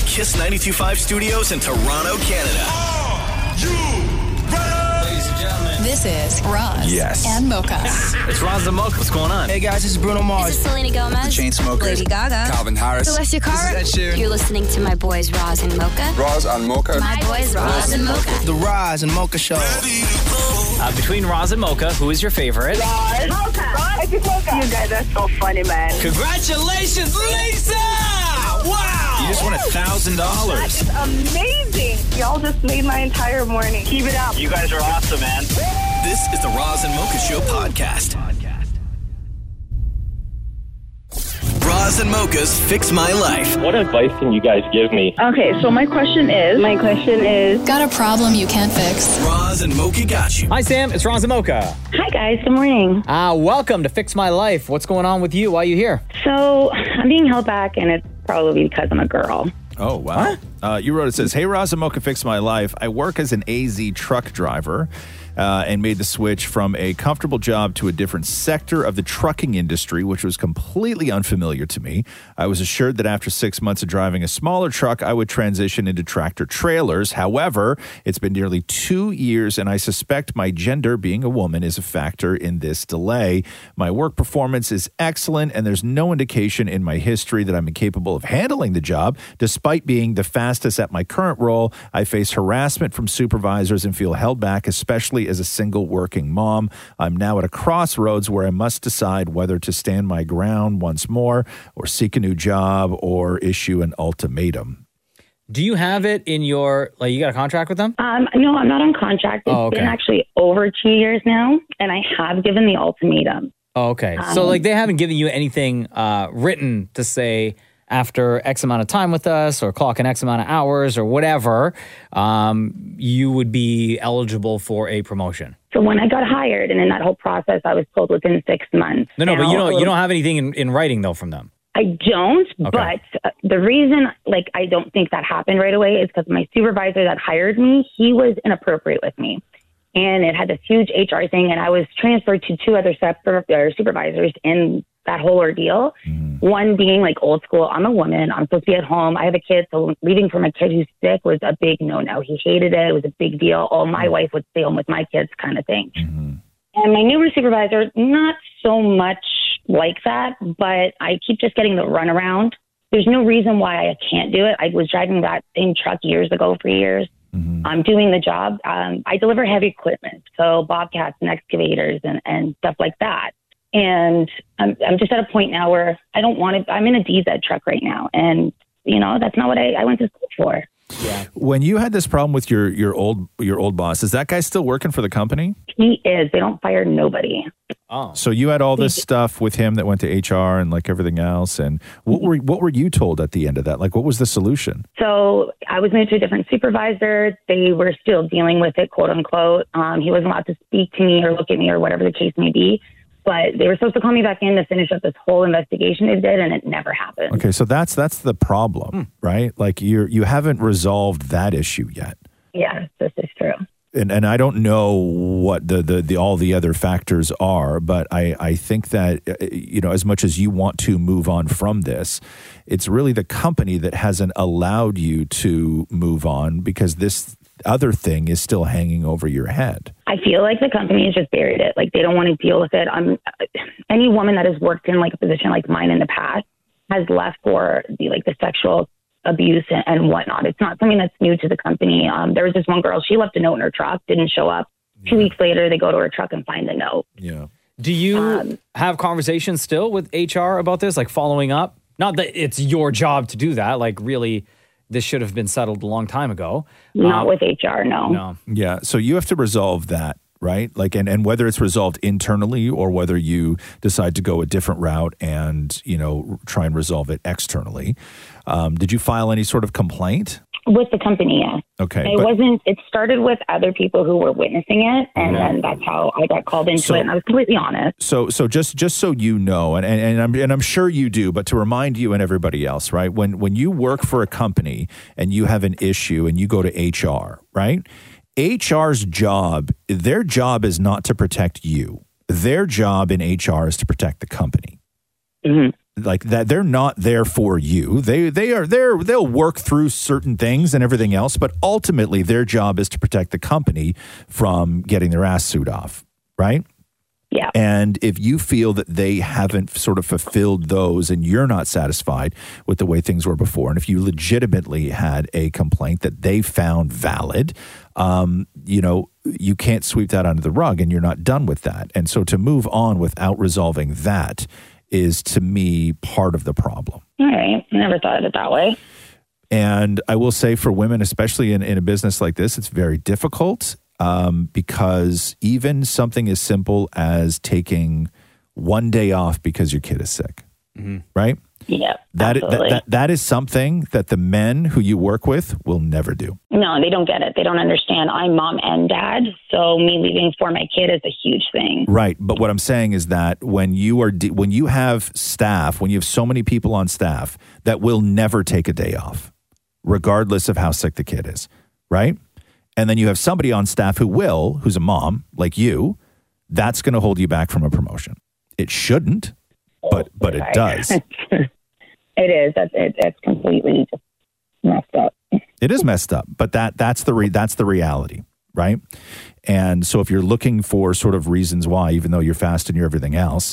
Kiss 92.5 Studios in Toronto, Canada. Ladies and gentlemen, This is Roz and Mocha. it's Roz and Mocha. What's going on? Hey guys, this is Bruno Mars. This is Selena Gomez. The Chainsmokers. Lady Gaga. Calvin Harris. Celestia Cara. This is Ed Sheeran. You're listening to my boys Roz and Mocha. Roz and Mocha. My boys Roz and Mocha. The Roz and Mocha Show. Between Roz and Mocha, who is your favorite? Mocha. You guys are so funny, man. Congratulations, Lisa! Wow! You just won $1,000. That is amazing. Y'all just made my entire morning. Keep it up. You guys are awesome, man. This is the Roz and Mocha Show podcast. Roz and Mocha's Fix My Life. What advice can you guys give me? Okay, so my question is, Got a problem you can't fix? Roz and Mocha got you. Hi, Sam. It's Roz and Mocha. hi guys, good morning. Welcome to Fix My Life. What's going on with you? Why are you here? So I'm being held back, and it's probably because I'm a girl. Oh, wow. You wrote, it says, "Hey, Roz and Mocha, fix my life. I work as an AZ truck driver and made the switch from a comfortable job to a different sector of the trucking industry, which was completely unfamiliar to me. I was assured that after 6 months of driving a smaller truck, I would transition into tractor trailers. However, it's been nearly 2 years, and I suspect my gender, being a woman, is a factor in this delay. My work performance is excellent, and there's no indication in my history that I'm incapable of handling the job. Despite being the fastest at my current role, I face harassment from supervisors and feel held back, especially as a single working mom. I'm now at a crossroads where I must decide whether to stand my ground once more or seek a new job or issue an ultimatum." Do you have it in your, like, you got a contract with them? No, I'm not on contract. It's been actually over 2 years now, and I have given the ultimatum. Oh, okay. So, like, they haven't given you anything written to say, after X amount of time with us or clock in X amount of hours or whatever, you would be eligible for a promotion. So when I got hired, and in that whole process, I was told within 6 months. No, but you don't have anything in writing, though, from them. I don't, Okay. but the reason, I don't think that happened right away is because my supervisor that hired me, he was inappropriate with me. And it had this huge HR thing, and I was transferred to two other supervisors in that whole ordeal. One being old school. I'm a woman. I'm supposed to be at home. I have a kid, so leaving for my kid who's sick was a big no-no. He hated it. It was a big deal. Oh, my wife would stay home with my kids kind of thing. And my newer supervisor, not so much like that, but I keep just getting the runaround. There's no reason why I can't do it. I was driving that same truck years ago for years. I'm doing the job. I deliver heavy equipment, so bobcats and excavators and stuff like that. And I'm just at a point now where I don't want to. I'm in a DZ truck right now, and that's not what I went to school for. Yeah. When you had this problem with your old boss, is that guy still working for the company? He is. They don't fire nobody. Oh. So you had all this stuff with him that went to HR and everything else. And what were you told at the end of that? What was the solution? So I was moved to a different supervisor. They were still dealing with it, quote unquote. He wasn't allowed to speak to me or look at me or whatever the case may be. But they were supposed to call me back in to finish up this whole investigation they did, and it never happened. Okay, so that's the problem, right? You haven't resolved that issue yet. Yeah, this is true. And I don't know what the all the other factors are, but I think that as much as you want to move on from this, it's really the company that hasn't allowed you to move on because this other thing is still hanging over your head. I feel like the company has just buried it. They don't want to deal with it. Any woman that has worked in a position like mine in the past has left for the sexual abuse and whatnot. It's not something that's new to the company. There was this one girl, she left a note in her truck, didn't show up. 2 weeks later, they go to her truck and find the note. Yeah. Do you have conversations still with HR about this, following up? Not that it's your job to do that. Really, this should have been settled a long time ago. Not with HR, no. No. Yeah. So you have to resolve that, right? And whether it's resolved internally or whether you decide to go a different route and, try and resolve it externally. Did you file any sort of complaint? With the company, yes. Okay. It started with other people who were witnessing it, and then that's how I got called into it, and I was completely honest. So just so you know, and I'm sure you do, but to remind you and everybody else, right? When you work for a company and you have an issue and you go to HR, right? HR's job, their job is not to protect you. Their job in HR is to protect the company. like that they're not there for you. They'll work through certain things and everything else, but ultimately their job is to protect the company from getting their ass sued off, right? Yeah. And if you feel that they haven't sort of fulfilled those and you're not satisfied with the way things were before, and if you legitimately had a complaint that they found valid, you can't sweep that under the rug, and you're not done with that. And so to move on without resolving that is, to me, part of the problem. All right. I never thought of it that way. And I will say for women, especially in a business like this, it's very difficult because even something as simple as taking one day off because your kid is sick, right? Yeah, that is something that the men who you work with will never do. No, they don't get it. They don't understand. I'm mom and dad, so me leaving for my kid is a huge thing. Right, but what I'm saying is that when you have staff, when you have so many people on staff that will never take a day off, regardless of how sick the kid is, right? And then you have somebody on staff who's a mom like you, that's going to hold you back from a promotion. It shouldn't, but it does. It is. It's completely just messed up. It is messed up, but that's the reality, right? And so if you're looking for sort of reasons why, even though you're fast and you're everything else,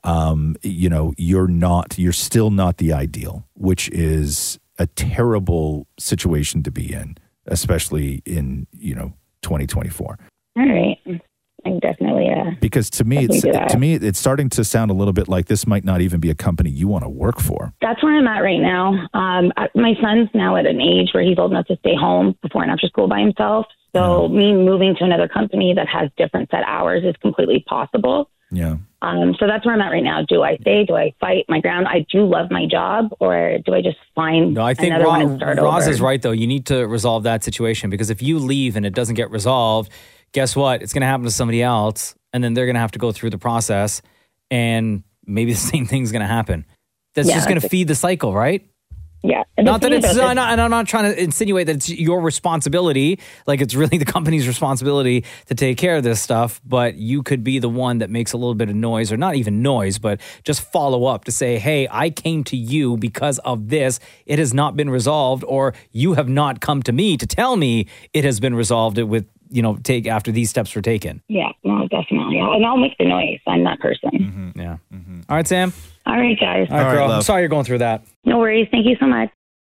you're still not the ideal, which is a terrible situation to be in, especially in 2024. All right. I definitely because to me it's starting to sound a little bit like this might not even be a company you want to work for. That's where I'm at right now. My son's now at an age where he's old enough to stay home before and after school by himself. So me moving to another company that has different set hours is completely possible. Yeah. So that's where I'm at right now. Do I stay? Do I fight my ground? I do love my job, or do I just find I think another one and start Roz over? is right, though. You need to resolve that situation, because if you leave and it doesn't get resolved, guess what? It's going to happen to somebody else, and then they're going to have to go through the process, and maybe the same thing's going to happen. That's just going to feed the cycle, right? Yeah. Not that it's, and I'm not trying to insinuate that it's your responsibility, like it's really the company's responsibility to take care of this stuff, but you could be the one that makes a little bit of noise, or not even noise, but just follow up to say, hey, I came to you because of this. It has not been resolved, or you have not come to me to tell me it has been resolved with, take after these steps were taken. Yeah, no, definitely. And I'll make the noise. I'm that person. Mm-hmm. Yeah. Mm-hmm. All right, Sam. All right, guys. All right, girl. I'm sorry you're going through that. No worries. Thank you so much.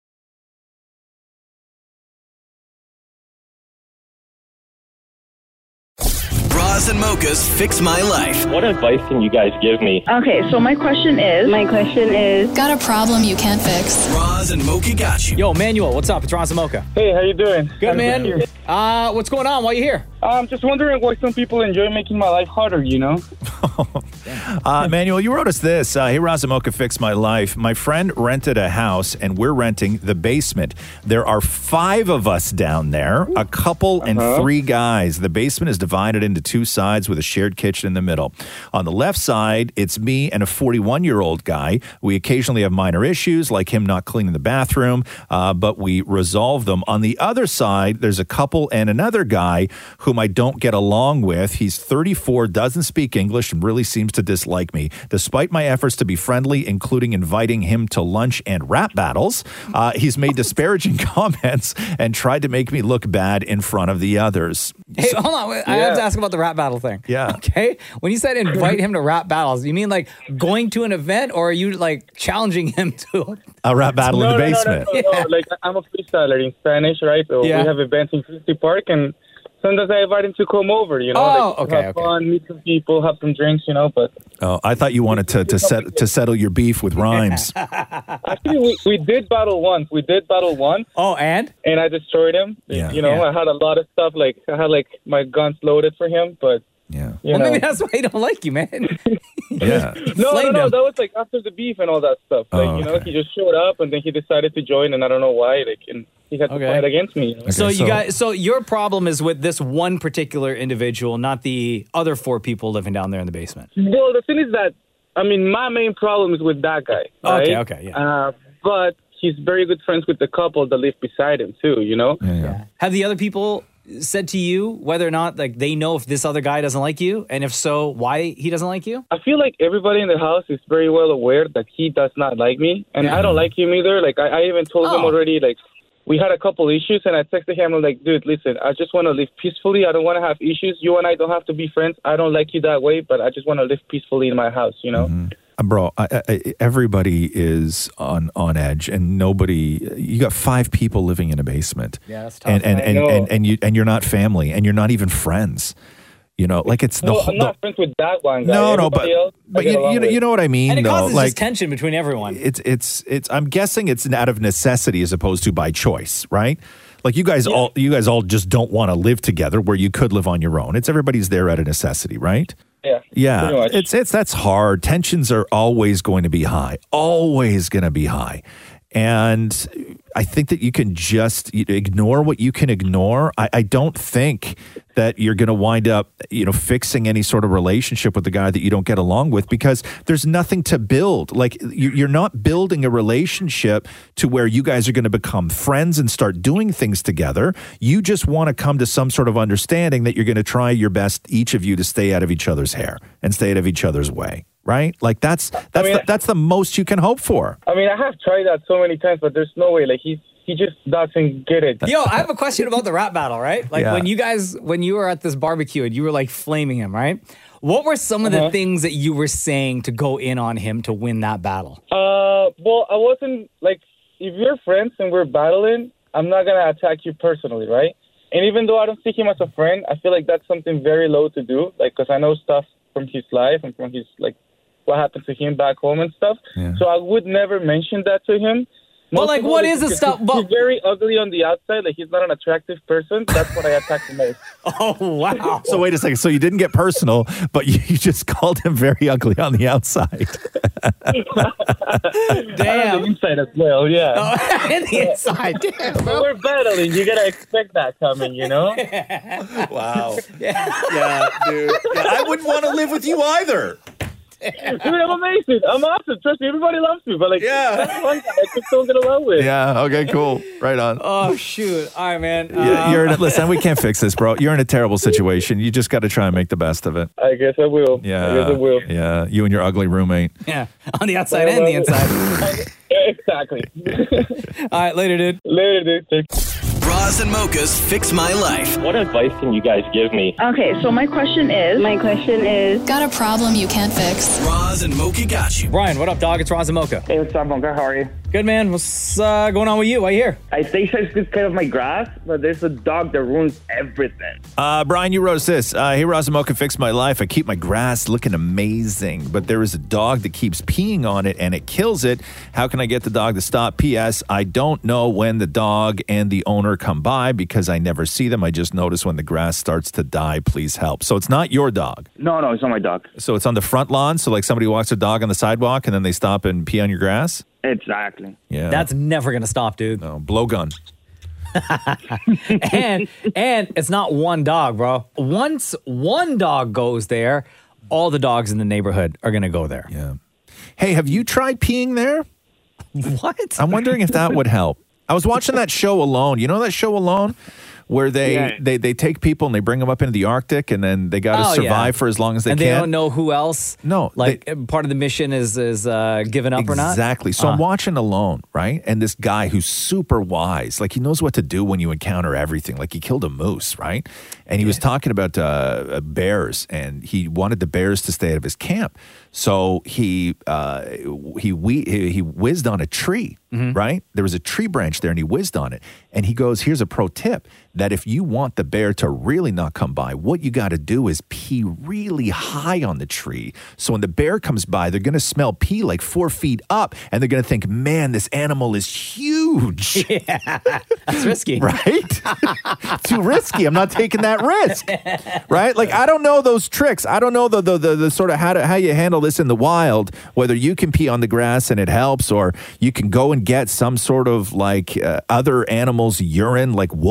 Roz and Mocha's Fix My Life. What advice can you guys give me? Okay, so my question is... Got a problem you can't fix? Roz and Mocha got you. Yo, Manuel, what's up? It's Roz and Mocha. Hey, how you doing? Good, man. What's going on? Why are you here? I'm just wondering why some people enjoy making my life harder, Manuel, you wrote us this. Hey, Roz and Mocha, Fix My Life. My friend rented a house, and we're renting the basement. There are 5 of us down there, a couple and 3 guys. The basement is divided into 2 sides with a shared kitchen in the middle. On the left side, it's me and a 41-year-old guy. We occasionally have minor issues, like him not cleaning the bathroom, but we resolve them. On the other side, there's a couple and another guy whom I don't get along with. He's 34, doesn't speak English, and really seems to dislike me. Despite my efforts to be friendly, including inviting him to lunch and rap battles, he's made disparaging comments and tried to make me look bad in front of the others. Hey, hold on. I have to ask about the rap battle thing. Yeah. Okay. When you said invite him to rap battles, you mean like going to an event, or are you like challenging him to a rap battle in the basement? No. Like, I'm a freestyler in Spanish, right? So we have events in Christie Park, and sometimes I invite him to come over, have fun, meet some people, have some drinks, but... Oh, I thought you wanted to settle your beef with rhymes. Actually, we did battle once. Oh, and? And I destroyed him. Yeah. I had a lot of stuff, I had, my guns loaded for him, but... Yeah. Maybe that's why he don't like you, man. Yeah. No, that was after the beef and all that stuff. He just showed up and then he decided to join, and I don't know why. And he had to fight against me. Okay, so your problem is with this one particular individual, not the other 4 people living down there in the basement. Well, the thing is that, my main problem is with that guy. Right? Okay, yeah. But he's very good friends with the couple that live beside him too. Yeah. Have the other people said to you whether or not like they know if this other guy doesn't like you, and if so, why he doesn't like you? I feel like everybody in the house is very well aware that he does not like me, and I don't like him either. Like I even told him already. Like we had a couple issues, and I texted him. I'm like, dude, listen, I just want to live peacefully. I don't want to have issues. You and I don't have to be friends. I don't like you that way, but I just want to live peacefully in my house. You know. Bro, everybody is on edge, and nobody. You got 5 people living in a basement. Yeah, that's tough. And you're not family, and you're not even friends. You know, like it's the whole. I'm not friends with that one guy. No, Everybody else, but you know what I mean. And it though, causes like just tension between everyone. it's. I'm guessing it's out of necessity as opposed to by choice, right? Like you guys all just don't want to live together where you could live on your own. It's everybody's there out of necessity, right? Yeah. Pretty much. It's that's hard. Tensions are always going to be high. Always going to be high. And I think that you can just ignore what you can ignore. I don't think that you're going to wind up, fixing any sort of relationship with the guy that you don't get along with, because there's nothing to build. Like you're not building a relationship to where you guys are going to become friends and start doing things together. You just want to come to some sort of understanding that you're going to try your best, each of you, to stay out of each other's hair and stay out of each other's way. Right? Like that's the most you can hope for. I mean, I have tried that so many times, but there's no way. Like he just doesn't get it. Yo, I have a question about the rap battle, right? Like when you were at this barbecue and you were like flaming him, right? What were some of the things that you were saying to go in on him to win that battle? Well, I wasn't like, if you're friends and we're battling, I'm not gonna attack you personally, right? And even though I don't see him as a friend, I feel like that's something very low to do, like, because I know stuff from his life and from his what happened to him back home and stuff. Yeah. So I would never mention that to him. Well, like, what is the stuff? He's very ugly on the outside. Like, he's not an attractive person. That's what I attacked the most. Oh, wow. So wait a second. So you didn't get personal, but you just called him very ugly on the outside. Damn. On the inside as well, yeah. Oh, and the inside. Damn, bro. We're battling. You got to expect that coming, you know? Wow. Yeah, dude. Yeah, I wouldn't want to live with you either. Dude, I'm amazing. I'm awesome. Trust me, everybody loves me. But that's one guy I just don't get along with. Yeah. Okay. Cool. Right on. Oh shoot! All right, man. Listen, we can't fix this, bro. You're in a terrible situation. You just got to try and make the best of it. I guess I will. Yeah. I guess I will. Yeah. You and your ugly roommate. Yeah. On the outside and the inside. Exactly. All right. Later, dude. Later, dude. Roz and Mocha's Fix My Life. What advice can you guys give me? Okay, so my question is... Got a problem you can't fix? Roz and Mocha got you. Brian, what up, dog? It's Roz and Mocha. Hey, what's up, Mocha? How are you? Good, man. What's going on with you? Why you here? I stay to cut off my grass, but there's a dog that ruins everything. Brian, you wrote us this. Hey, Roz and Mocha, fix my life. I keep my grass looking amazing, but there is a dog that keeps peeing on it and it kills it. How can I get the dog to stop? P.S. I don't know when the dog and the owner come by because I never see them. I just notice when the grass starts to die. Please help. So it's not your dog. No, it's not my dog. So it's on the front lawn. So like somebody walks a dog on the sidewalk and then they stop and pee on your grass. Exactly. Yeah. That's never going to stop, dude. No, blowgun. and it's not one dog, bro. Once one dog goes there, all the dogs in the neighborhood are going to go there. Yeah. Hey, have you tried peeing there? What? I'm wondering if that would help. I was watching that show Alone. You know that show Alone? Where they take people and they bring them up into the Arctic and then they got to survive for as long as they can. And they don't know who else. No. Part of the mission is given up or not? Exactly. So I'm watching Alone, right? And this guy who's super wise, like he knows what to do when you encounter everything. Like he killed a moose, right? And he was talking about bears and he wanted the bears to stay out of his camp. So he whizzed on a tree, right? There was a tree branch there and he whizzed on it. And he goes, here's a pro tip, that if you want the bear to really not come by, what you got to do is pee really high on the tree. So when the bear comes by, they're going to smell pee like 4 feet up and they're going to think, man, this animal is huge. Yeah, that's risky. Right? Too risky. I'm not taking that risk. Right? Like, I don't know those tricks. I don't know the sort of how you handle this in the wild, whether you can pee on the grass and it helps, or you can go and get some sort of like other animals' urine, like wolf urine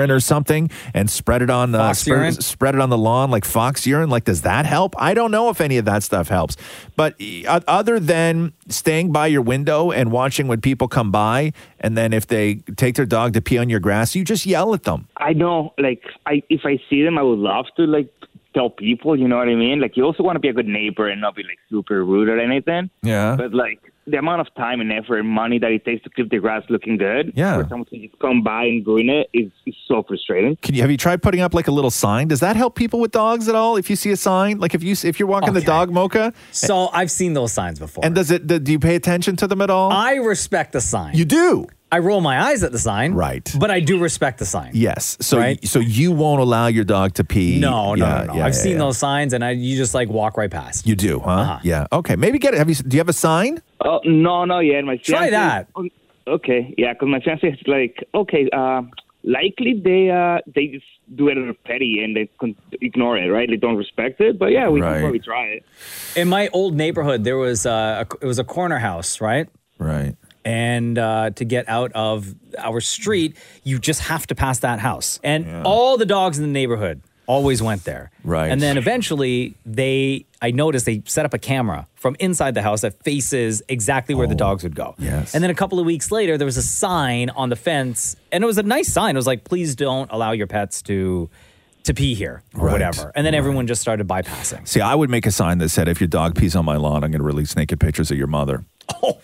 urine or something and spread it on spread it on the lawn like fox urine? Like, does that help? I don't know if any of that stuff helps. But other than staying by your window and watching when people come by, and then if they take their dog to pee on your grass, you just yell at them. I know, like, if I see them, I would love to, like, tell people, you know what I mean? Like, you also want to be a good neighbor and not be, like, super rude or anything. Yeah. But, like, the amount of time and effort and money that it takes to keep the grass looking good for someone to just come by and ruin it is so frustrating. Have you tried putting up, like, a little sign? Does that help people with dogs at all? If you see a sign? Like, if you're walking the dog, Mocha? So I've seen those signs before. And do you pay attention to them at all? I respect the sign. You do? I roll my eyes at the sign. Right. But I do respect the sign. Yes. So so you won't allow your dog to pee? No. I've seen those signs, and you just, like, walk right past. You do, huh? Uh-huh. Yeah. Okay. Maybe get it. Do you have a sign? Oh, no, not yet. My Try fiancé- that. Okay, yeah, because my fiancé is like, likely they just do it as petty and they ignore it, right? They don't respect it, but yeah, we can probably try it. In my old neighborhood, there was it was a corner house, right? Right. And to get out of our street, you just have to pass that house. And all the dogs in the neighborhood always went there. Right. And then eventually I noticed they set up a camera from inside the house that faces exactly where the dogs would go. Yes. And then a couple of weeks later, there was a sign on the fence, and it was a nice sign. It was like, please don't allow your pets to pee here or whatever. And then everyone just started bypassing. See, I would make a sign that said, if your dog pees on my lawn, I'm going to release naked pictures of your mother. Oh,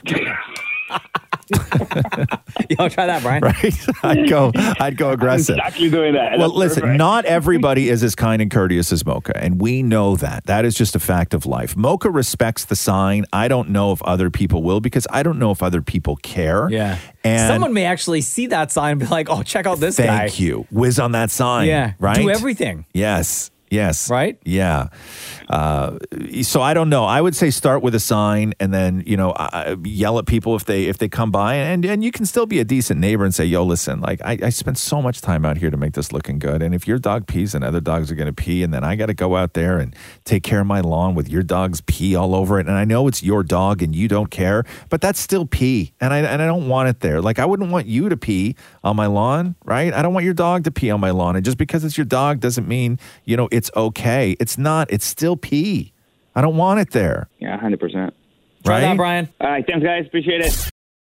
you want to try that, Brian? Right? I'd go aggressive. I'm exactly doing that. Well, That's listen, perfect. not everybody is as kind and courteous as Mocha, and we know that. That is just a fact of life. Mocha respects the sign. I don't know if other people will, because I don't know if other people care. Yeah. And someone may actually see that sign and be like, oh, check out this guy. Thank you. Whiz on that sign. Yeah. Right? Do everything. Yes. Right? Yeah. So I don't know. I would say start with a sign, and then, yell at people if they come by, and you can still be a decent neighbor and say, yo, listen, like, I spent so much time out here to make this looking good. And if your dog pees, and other dogs are going to pee, and then I got to go out there and take care of my lawn with your dog's pee all over it. And I know it's your dog and you don't care, but that's still pee. And I don't want it there. Like, I wouldn't want you to pee on my lawn, right? I don't want your dog to pee on my lawn. And just because it's your dog doesn't mean, it's okay. It's not. It's still pee. I don't want it there. Yeah, 100%. Try that, Brian. All right, thanks, guys. Appreciate it.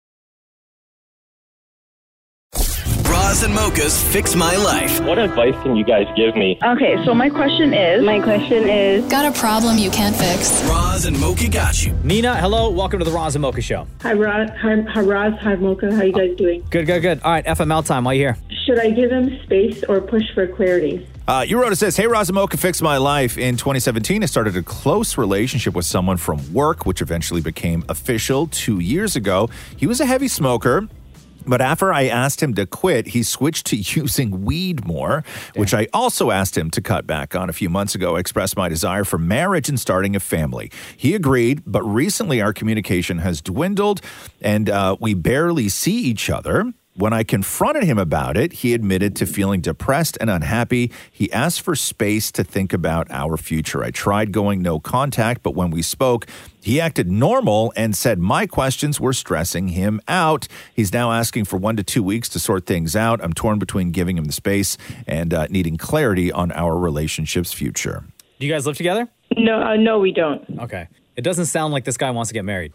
Roz and Mocha's Fix My Life. What advice can you guys give me? Okay, so my question is, Got a problem you can't fix? Roz and Mocha got you. Nina, hello. Welcome to the Roz and Mocha Show. hi Roz, hi Mocha, how you guys doing? Good. All right, FML time. Why are you here? Should I give him space or push for clarity? You wrote, it says, hey, Roz and Mocha, Fix My Life. In 2017, I started a close relationship with someone from work, which eventually became official 2 years ago. He was a heavy smoker. But after I asked him to quit, he switched to using weed more, which I also asked him to cut back on a few months ago. I expressed my desire for marriage and starting a family. He agreed, but recently our communication has dwindled, and we barely see each other. When I confronted him about it, he admitted to feeling depressed and unhappy. He asked for space to think about our future. I tried going no contact, but when we spoke, he acted normal and said my questions were stressing him out. He's now asking for 1 to 2 weeks to sort things out. I'm torn between giving him the space and needing clarity on our relationship's future. Do you guys live together? No, we don't. Okay. It doesn't sound like this guy wants to get married.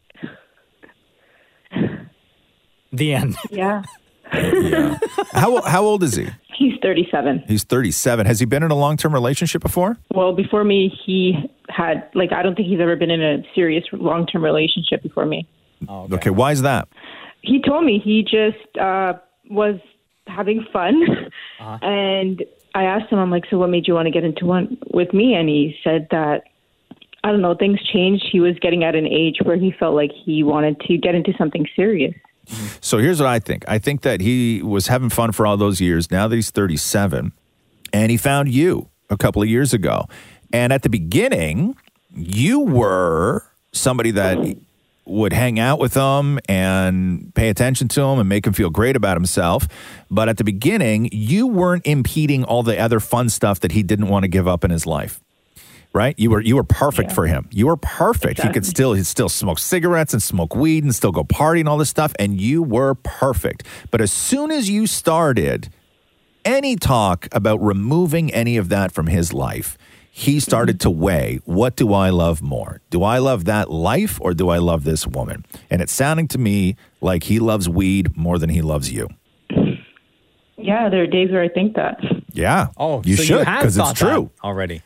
The end. Yeah. Yeah. How old is he? He's 37. He's 37. Has he been in a long-term relationship before? Well, before me, he had, I don't think he's ever been in a serious long-term relationship before me. Oh, okay. Why is that? He told me he just was having fun. And I asked him, I'm like, so what made you want to get into one with me? And he said that, I don't know, things changed. He was getting at an age where he felt like he wanted to get into something serious. So here's what I think. I think that he was having fun for all those years. Now that he's 37, and he found you a couple of years ago. And at the beginning, you were somebody that would hang out with him and pay attention to him and make him feel great about himself. But at the beginning, you weren't impeding all the other fun stuff that he didn't want to give up in his life. Right? You were perfect for him. You were perfect. Exactly. He'd still smoke cigarettes and smoke weed and still go party and all this stuff. And you were perfect. But as soon as you started any talk about removing any of that from his life, he started to weigh, what do I love more? Do I love that life or do I love this woman? And it's sounding to me like he loves weed more than he loves you. Yeah, there are days where I think that. Yeah. Oh, you so should, you have because it's thought that true. already.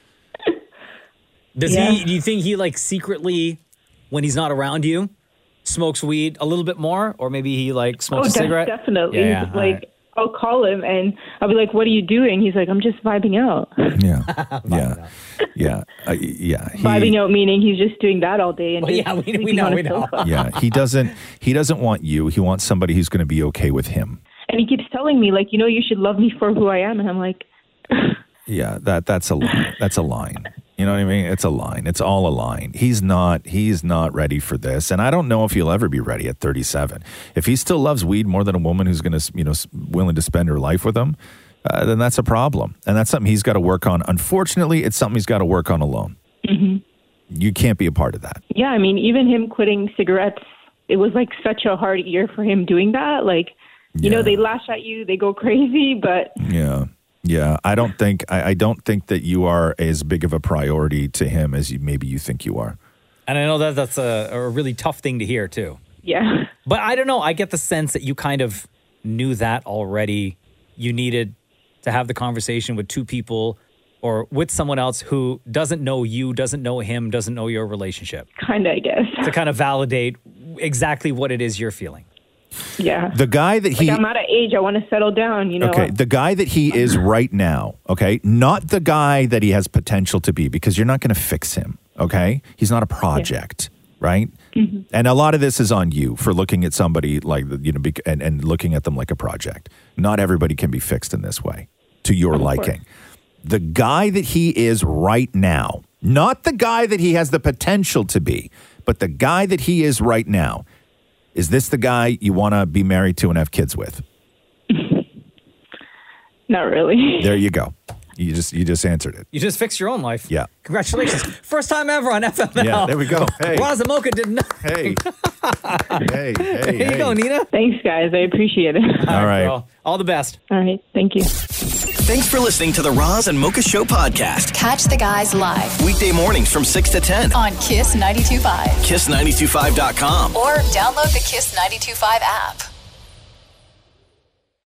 Does Yeah. he? Do you think he like secretly, when he's not around you, smokes weed a little bit more, or maybe he like smokes a cigarette? Definitely. Yeah, Like, all right. I'll call him and I'll be like, "What are you doing?" He's like, "I'm just vibing out." Yeah. Yeah. Vibing out meaning he's just doing that all day. And Well, just yeah, we sleeping know, on a we know. sofa. Yeah. He doesn't want you. He wants somebody who's going to be okay with him. And he keeps telling me, like, you should love me for who I am. And I'm like, Yeah, that's a line. That's a line. You know what I mean? It's a line. It's all a line. He's not ready for this. And I don't know if he'll ever be ready at 37. If he still loves weed more than a woman who's going to, willing to spend her life with him, then that's a problem. And that's something he's got to work on. Unfortunately, it's something he's got to work on alone. mm-hmm. You can't be a part of that. Yeah, I mean, even him quitting cigarettes, it was like such a hard year for him doing that. Like, they lash at you, they go crazy, but Yeah. I don't think that you are as big of a priority to him as maybe you think you are. And I know that that's a really tough thing to hear too. yeah. But I don't know. I get the sense that you kind of knew that already. You needed to have the conversation with two people or with someone else who doesn't know you, doesn't know him, doesn't know your relationship. Kind of, I guess. To kind of validate exactly what it is you're feeling. Yeah. The guy that I'm at an age, I want to settle down, Okay, the guy that he is right now, okay? Not the guy that he has potential to be, because you're not going to fix him, okay? He's not a project, right? Mm-hmm. And a lot of this is on you for looking at somebody like, and looking at them like a project. Not everybody can be fixed in this way, to your liking. The guy that he is right now, not the guy that he has the potential to be, but the guy that he is right now, is this the guy you want to be married to and have kids with? Not really. There you go. You just answered it. You just fixed your own life. Yeah. Congratulations. First time ever on FML. Yeah, there we go. Hey. Roz and Mocha did not. Hey. Hey. There you go, Nina. Thanks, guys. I appreciate it. All right. Girl. All the best. All right. Thank you. Thanks for listening to the Roz and Mocha Show podcast. Catch the guys live Weekday mornings from 6 to 10. on Kiss 92.5 Kiss925.com. or download the Kiss 92.5 app.